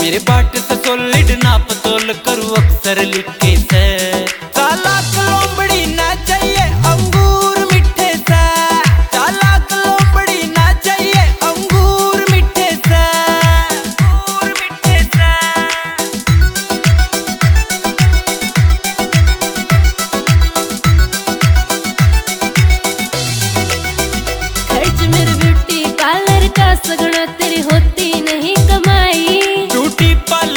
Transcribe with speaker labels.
Speaker 1: मेरे बाट से सोलिड नाप तोल करूँ अक्सर लिखे से। चालाक लोमड़ी ना चाहिए अंगूर मीठे से, चालाक लोमड़ी ना चाहिए अंगूर मीठे से, अंगूर मीठे से।
Speaker 2: खर्च मेरे ब्यूटी पार्लर का सगुना तेरी होती नहीं कमाई,
Speaker 1: ब्यूटी पार्लर